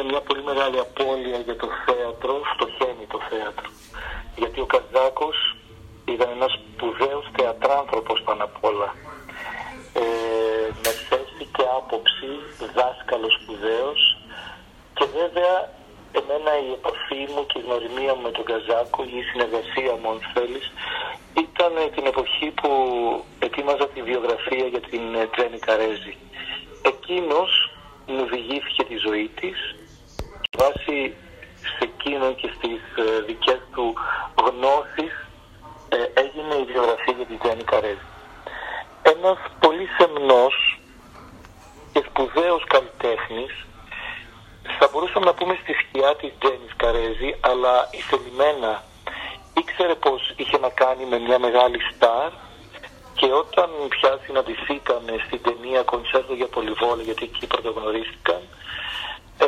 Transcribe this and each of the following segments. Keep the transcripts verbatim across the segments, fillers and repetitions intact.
είναι μια πολύ μεγάλη απώλεια για το θέατρο, φτωχαίνει το θέατρο. Γιατί ο Καζάκος ήταν ένας σπουδαίος θεατράνθρωπος πάνω απ' όλα. Ε, με θέση και άποψη, δάσκαλος σπουδαίος, και βέβαια εμένα η επαφή μου και η γνωριμία μου με τον Καζάκο, η συνεργασία μου αν θέλεις, ήταν την εποχή που ετοίμαζα τη βιογραφία για την Τζένι Καρέζη. Εκείνος μου διηγήθηκε τη ζωή της και βάσει σε εκείνον και στις δικές του γνώσεις έγινε η βιογραφία για την Τζένι Καρέζη. Ένας πολύ σεμνός και σπουδαίος καλλιτέχνης, θα μπορούσαμε να πούμε στη σκιά της Τζένις Καρέζη, αλλά ηθελημένα ήξερε πως είχε να κάνει με μια μεγάλη στάρ, και όταν πια συναντηθήκαν στην ταινία «Κονσέρτο για Πολυβόλα», γιατί εκεί πρωτογνωρίστηκαν, ε,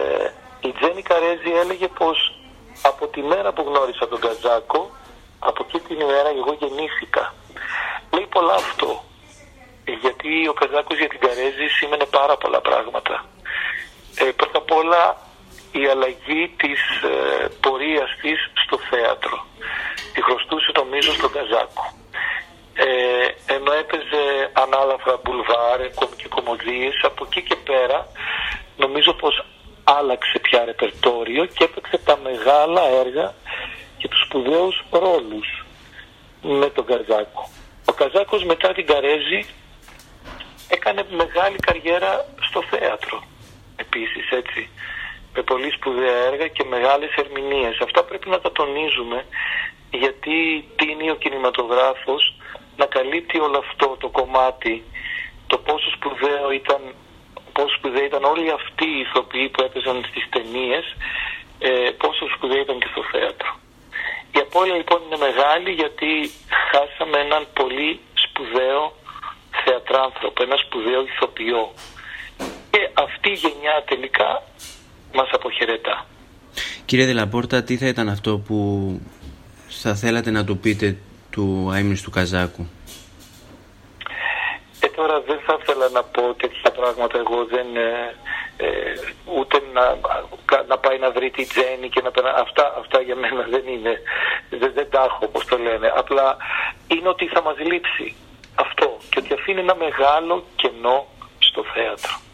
η Τζένι Καρέζη έλεγε πως από τη μέρα που γνώρισα τον Καζάκο, από εκεί την ημέρα εγώ γεννήθηκα. Λέει πολλά αυτό, γιατί ο Καζάκος για την Καρέζη σήμαινε πάρα πολλά πράγματα. Ε, πρώτα απ' όλα η αλλαγή της ε, πορείας της στο θέατρο. Τη χρωστούσε νομίζω στον Καζάκο. Ε, ενώ έπαιζε ανάλαφρα μπουλβάρ και κομμωδίες, από εκεί και πέρα νομίζω πως άλλαξε πια ρεπερτόριο και έπαιξε τα μεγάλα έργα και τους σπουδαίους ρόλους με τον Καζάκο. Ο Καζάκος μετά την Καρέζη έκανε μεγάλη καριέρα στο θέατρο επίσης, έτσι, με πολύ σπουδαία έργα και μεγάλες ερμηνείες. Αυτά πρέπει να τα τονίζουμε, γιατί τείνει ο κινηματογράφος να καλύπτει όλο αυτό το κομμάτι, το πόσο σπουδαίο ήταν, πόσο σπουδαίοι ήταν όλοι αυτοί οι ηθοποιοί που έπαιζαν στις ταινίες, ε, πόσο σπουδαίοι ήταν και στο θέατρο. Η απώλεια λοιπόν είναι μεγάλη, γιατί χάσαμε έναν πολύ σπουδαίο θεατράνθρωπο, ένα σπουδαίο ηθοποιό. Και αυτή η γενιά τελικά μας αποχαιρετά. Κύριε Δελαπόρτα, τι θα ήταν αυτό που θα θέλατε να του πείτε του αείμνηστου του Καζάκου? Ε, τώρα δεν θα ήθελα να πω τέτοια πράγματα. Εγώ δεν... Ε, ε, ούτε να, να πάει να βρει τη Τζένι και να περνά. Αυτά, αυτά για μένα δεν είναι. Δεν, δεν τα έχω, όπως το λένε. Απλά είναι ότι θα μας λείψει αυτό και ότι αφήνει ένα μεγάλο κενό στο θέατρο.